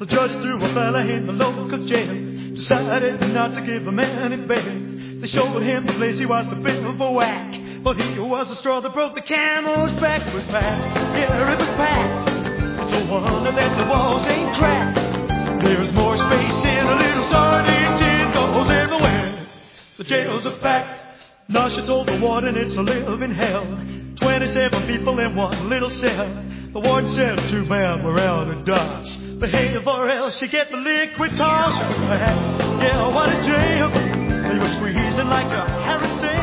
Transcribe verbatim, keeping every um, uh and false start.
The judge threw a fella in the local jail, decided not to give a man any bail. They showed him the place he was a bit of a whack, but he was the straw that broke the camel's back. It was packed, yeah, it was packed. It's no wonder that the walls ain't cracked. There's more space in a little sardine tin goes everywhere. The jail's a fact. Nasha told the warden it's a living hell. Twenty-seven people in one little cell. The warden said, too bad we're out of Dodge. Behave or else you get the liquid toss. Yeah, what a jail. They were squeezing like a Harris sail.